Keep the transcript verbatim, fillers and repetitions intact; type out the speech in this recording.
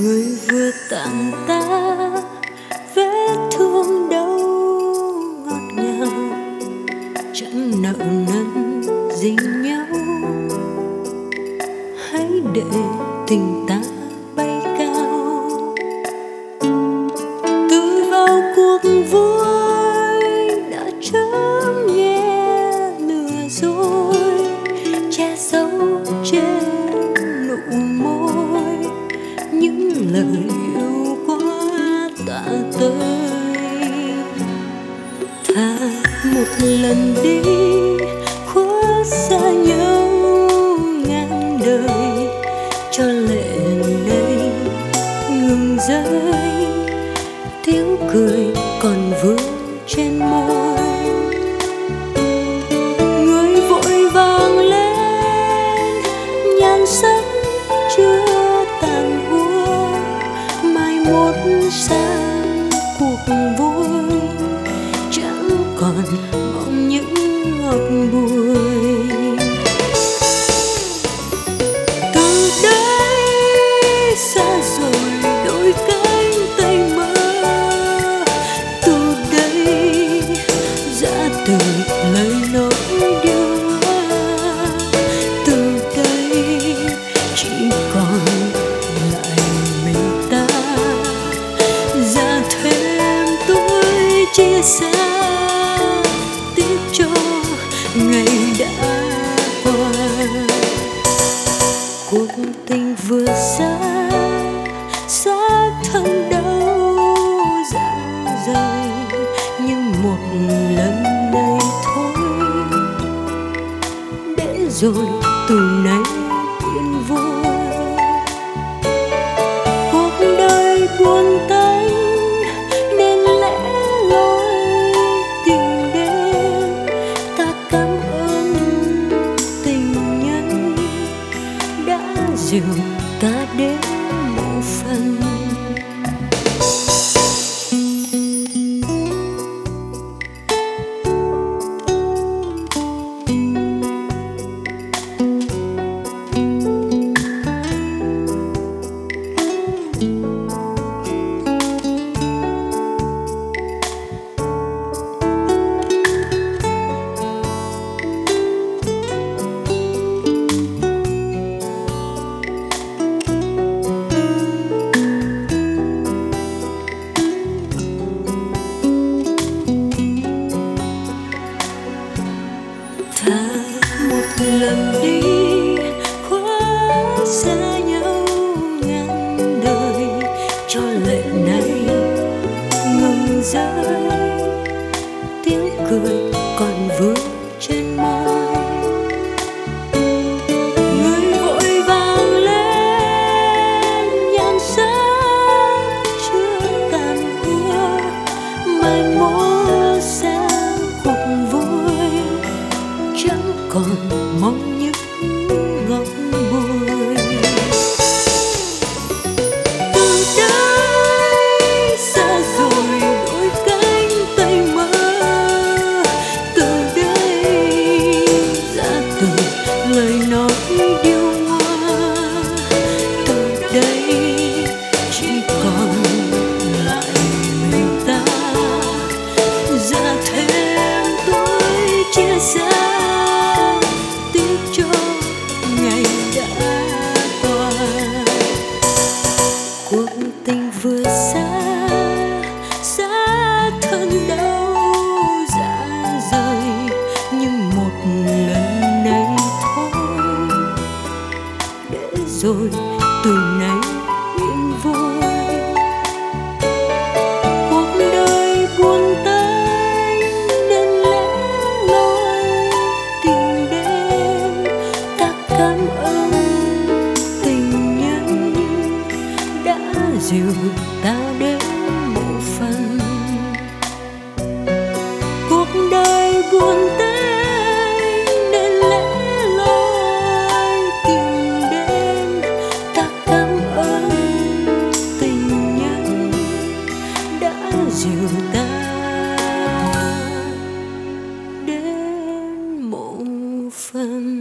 người vừa tặng ta vết thương đau ngọt ngào, chẳng nợ nần gì nhau. Hãy để tình ta bay cao, từ vào cuộc vui đã chớm nghe lừa dối, che giấu trên nụ môi những lời yêu quá tạ tơi. Thà một lần đi khuất xa nhau ngàn đời, cho lệ này ngừng rơi, tiếng cười còn vương trên môi. Người vội vàng lên nhan sắc chưa tàn úa, mai một sang cuộc vui chẳng còn mong những ngọt bùi. Từ đây xa rồi đôi cánh tay mơ, từ đây ra từ lời nói điều hoa, từ đây chỉ còn lại mình ta, ra thêm tuổi chia xa, tiếc cho ngày đã qua. Cuộc tình vừa xa xác thân đau dạ dày, nhưng một lần này thôi, để rồi từ nay yên vui. Cuộc đời buồn tanh nên lẽ loi tìm đến, ta cảm ơn tình nhân đã dìu ta đến một phần. Thà một lần đi khuất xa nhau ngàn đời, cho lệ này ngừng rơi, tiếng cười còn vương trên môi. Người vội vàng lên nhan sắc chưa tàn úa, mai mốt sang cuộc vui chẳng còn mong những ngọt bùi. Từ đây xa rồi đôi cánh tay mơ, từ đây ra từ lời nói điêu hoa, từ đây chỉ còn lại mình ta, ra thêm tuổi chia xa, tiếc cho ngày đã qua. Cuộc tình vừa xa xa thân đau dạ dày, nhưng một lần này thôi, để rồi từ nay yên vui. Cuộc đời buồn tanh nên lẽ loi tìm đến, ta cảm ơn tình nhân đã dìu ta đến một phần. Cuộc đời buồn tanh nên lẽ loi tìm đến, ta cảm ơn tình nhân đã dìu ta đến một phần.